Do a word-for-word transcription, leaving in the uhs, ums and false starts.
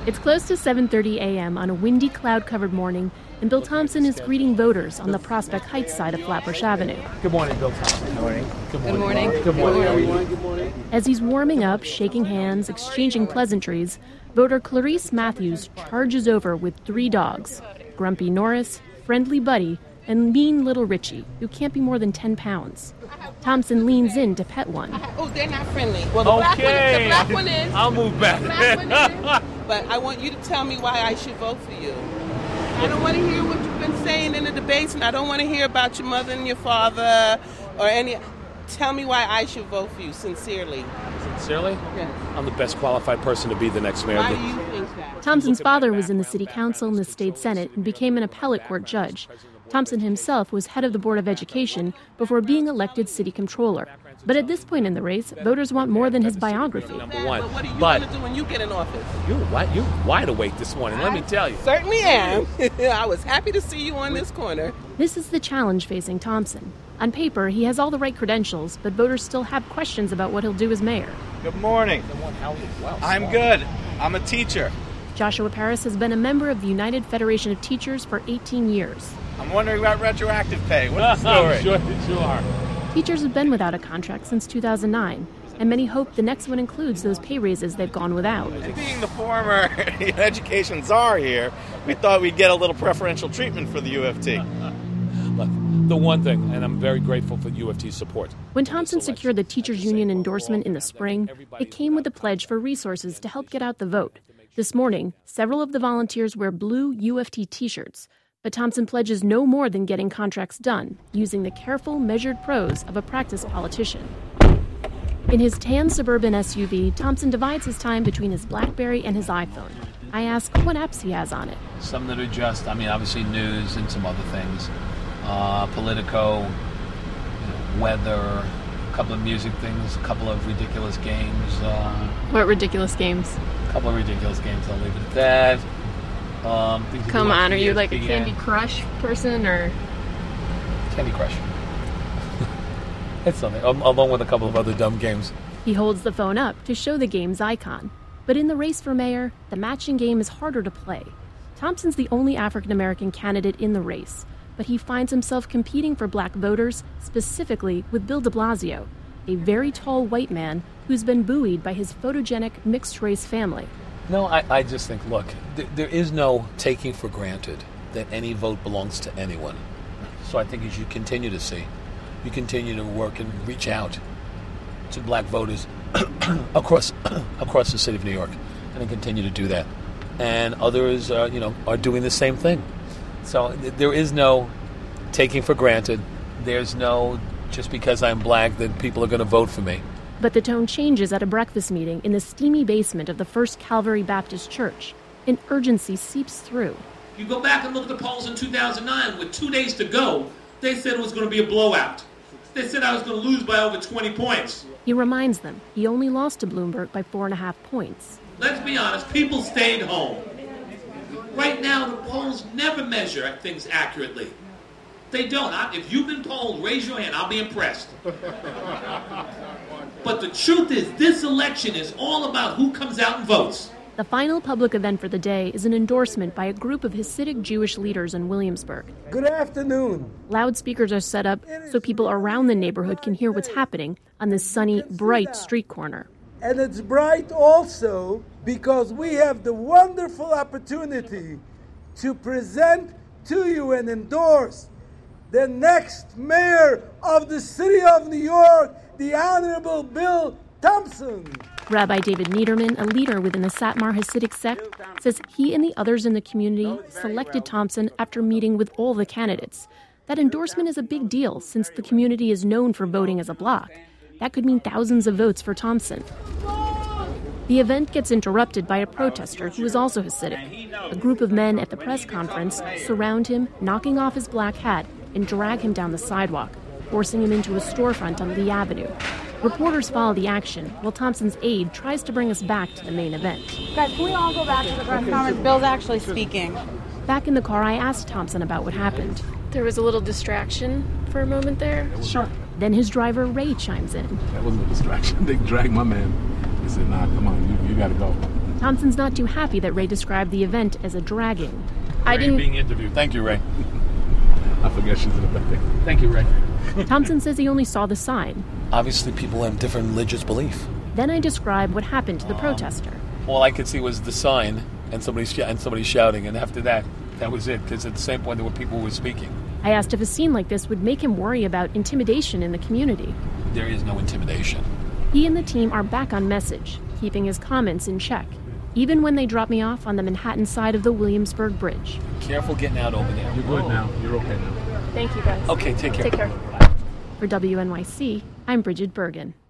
It's close to seven thirty a.m. on a windy, cloud-covered morning, and Bill Thompson is greeting voters on the Prospect Heights side of Flatbush Avenue. Good morning, Bill Thompson. Good morning. Good morning. Good morning. Good morning. Good morning. Good morning. As he's warming up, shaking hands, exchanging pleasantries, voter Clarice Matthews charges over with three dogs, Grumpy Norris, Friendly Buddy, and Mean Little Richie, who can't be more than ten pounds. Thompson leans in to pet one. Oh, they're not friendly. Well, the, Okay. black, one, the black one is. I'll move back. The black one is. But I want you to tell me why I should vote for you. I don't want to hear what you've been saying in the debates, and I don't want to hear about your mother and your father or any. Tell me why I should vote for you, sincerely. Sincerely? Yes. I'm the best qualified person to be the next mayor. Why do you think that? Thompson's father was in the city council and the state senate and became an appellate court judge. Thompson himself was head of the Board of Education before being elected city controller. But at this point in the race, voters want more than his biography. Number one. But what are you But- going to do when you get in office? You're wide, you're wide awake this morning, let me tell you. Certainly am. I was happy to see you on this corner. This is the challenge facing Thompson. On paper, he has all the right credentials, but voters still have questions about what he'll do as mayor. Good morning. I'm good. I'm a teacher. Joshua Paris has been a member of the United Federation of Teachers for eighteen years. I'm wondering about retroactive pay. What's the story? I'm sure that you are. Teachers have been without a contract since two thousand nine, and many hope the next one includes those pay raises they've gone without. And being the former education czar here, we thought we'd get a little preferential treatment for the U F T. Look, the one thing, and I'm very grateful for U F T's support. When Thompson secured the teachers' union endorsement in the spring, it came with a pledge for resources to help get out the vote. This morning, several of the volunteers wear blue U F T T-shirts, but Thompson pledges no more than getting contracts done, using the careful, measured prose of a practiced politician. In his tan suburban S U V, Thompson divides his time between his BlackBerry and his iPhone. I ask what apps he has on it. Some that are just, I mean, obviously news and some other things. Uh, Politico, you know, weather, a couple of music things, a couple of ridiculous games. Uh, What ridiculous games? a couple of ridiculous games, I'll leave it at that. Um, things to Come do on, are you E S like a P N. Candy Crush person or? Candy Crush. It's something, al- along with a couple of other dumb games. He holds the phone up to show the game's icon. But in the race for mayor, the matching game is harder to play. Thompson's the only African-American candidate in the race, but he finds himself competing for black voters, specifically with Bill de Blasio, a very tall white man who's been buoyed by his photogenic mixed-race family. No, I, I just think, look, th- there is no taking for granted that any vote belongs to anyone. So I think you should continue to see. You continue to work and reach out to black voters across across the city of New York, and then continue to do that. And others, uh, you know, are doing the same thing. So th- there is no taking for granted. There's no just because I'm black that people are going to vote for me. But the tone changes at a breakfast meeting in the steamy basement of the First Calvary Baptist Church. An urgency seeps through. You go back and look at the polls in two thousand nine, with two days to go, they said it was going to be a blowout. They said I was going to lose by over twenty points. He reminds them he only lost to Bloomberg by four and a half points. Let's be honest, people stayed home. Right now, the polls never measure things accurately. They don't. I, if you've been polled, raise your hand. I'll be impressed. But the truth is, this election is all about who comes out and votes. The final public event for the day is an endorsement by a group of Hasidic Jewish leaders in Williamsburg. Good afternoon. Loudspeakers are set up so people around the neighborhood can hear what's happening on this sunny, bright street corner. And it's bright also because we have the wonderful opportunity to present to you and endorse the next mayor of the city of New York, the Honorable Bill Thompson. Rabbi David Niederman, a leader within the Satmar Hasidic sect, says he and the others in the community selected Thompson after meeting with all the candidates. That endorsement is a big deal since the community is known for voting as a bloc. That could mean thousands of votes for Thompson. The event gets interrupted by a protester who is also Hasidic. A group of men at the press conference surround him, knocking off his black hat, and drag him down the sidewalk, forcing him into a storefront on Lee Avenue. Reporters follow the action, while Thompson's aide tries to bring us back to the main event. Guys, can we all go back to the press conference? Bill's actually speaking. Back in the car, I asked Thompson about what happened. There was a little distraction for a moment there. Sure. Then his driver, Ray, chimes in. That wasn't a distraction. They dragged my man. He said, nah, come on, you, you gotta go. Thompson's not too happy that Ray described the event as a dragging. I didn't. Being interviewed. Thank you, Ray. I forget she's in the back. Thank you, Ray. Thompson says he only saw the sign. Obviously, people have different religious belief. Then I describe what happened to the protester. All I could see was the sign and somebody sh- and somebody shouting, and after that, that was it. Because at the same point, there were people who were speaking. I asked if a scene like this would make him worry about intimidation in the community. There is no intimidation. He and the team are back on message, keeping his comments in check, even when they drop me off on the Manhattan side of the Williamsburg Bridge. Careful getting out over there. You're good now. You're okay now. Thank you, guys. Okay, take care. Take care. For W N Y C, I'm Bridget Bergen.